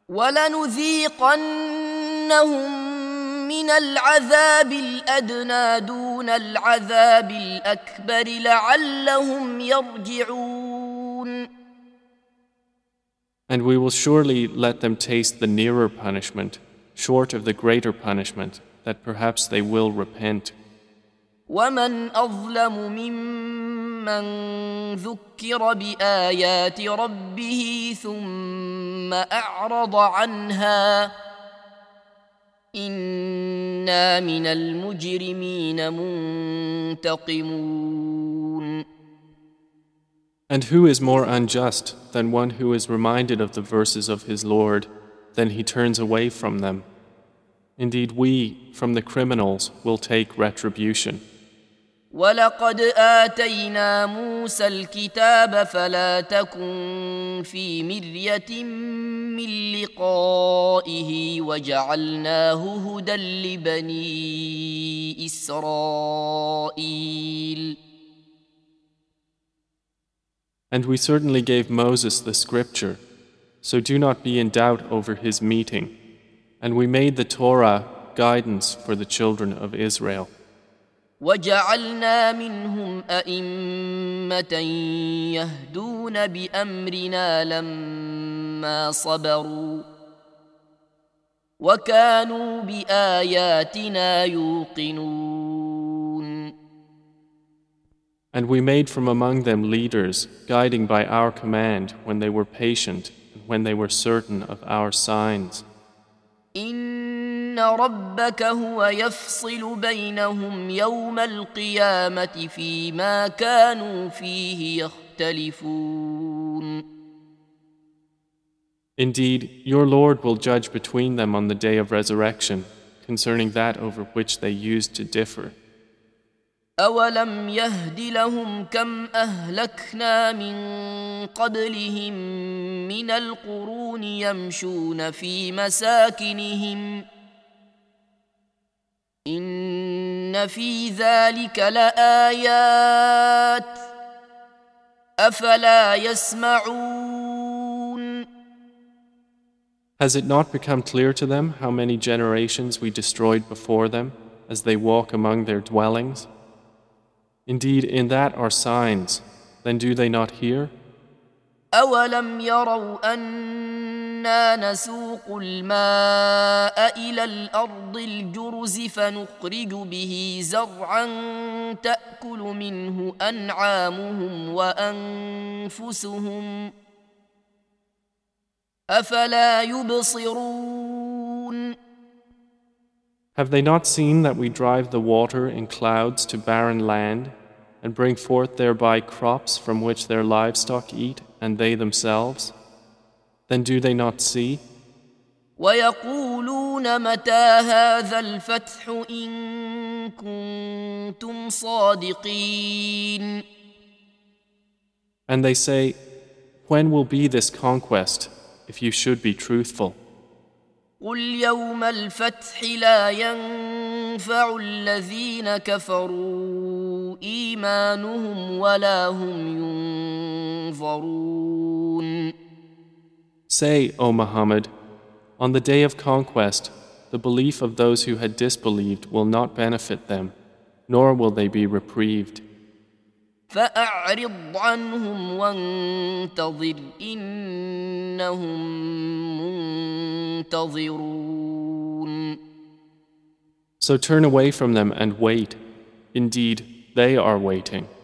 ولنذيقنهم من العذاب الأدنى دون العذاب الأكبر لعلهم يرجعون. And we will surely let them taste the nearer punishment, short of the greater punishment, that perhaps they will repent. ومن أظلم ممن ذكر بآيات ربه ثم أعرض عنها إنا من المجرمين منتقمون. And who is more unjust than one who is reminded of the verses of his Lord, then he turns away from them? Indeed, we, from the criminals, will take retribution. ولقد آتينا موسى الكتاب فلا تكن في مرية من لقائه وجعلناه هدى لبني إسرائيل. And we certainly gave Moses the scripture, so do not be in doubt over his meeting. And we made the Torah guidance for the children of Israel. وجعلنا منهم أئمة يهدون بأمرنا لما صبروا وكانوا بآياتنا يوقنون. And we made from among them leaders, guiding by our command when they were patient and when they were certain of our signs. إن ربك هو يفصل بينهم يوم القيامة فيما كانوا فيه يختلفون. Indeed, your Lord will judge between them on the day of resurrection concerning that over which they used to differ. أولم يهد لهم كم أهلكنا من قبلهم من القرون يمشون في مساكنهم إن في ذلك لآيات أفلا يسمعون. Has it not become clear to them how many generations we destroyed before them as they walk among their dwellings? Indeed, in that are signs, then do they not hear? أولم يروا أنا نسوق الماء إلى الأرض الجرز فنخرج به زرعا تأكل منه أنعامهم وأنفسهم أفلا يبصرون. Have they not seen that we drive the water in clouds to barren land and bring forth thereby crops from which their livestock eat and they themselves? Then do they not see? ويقولون متى هذا الفتح إن كنتم صادقين. And they say, when will be this conquest, if you should be truthful? قل يوم الفتح لا ينفع الذين كفروا إيمانهم ولا هم ينظرون. Say, O Muhammad, on the day of conquest, the belief of those who had disbelieved will not benefit them, nor will they be reprieved. فأعرض عنهم وانتظر إنهم منتظرون. So turn away from them and wait. Indeed, they are waiting.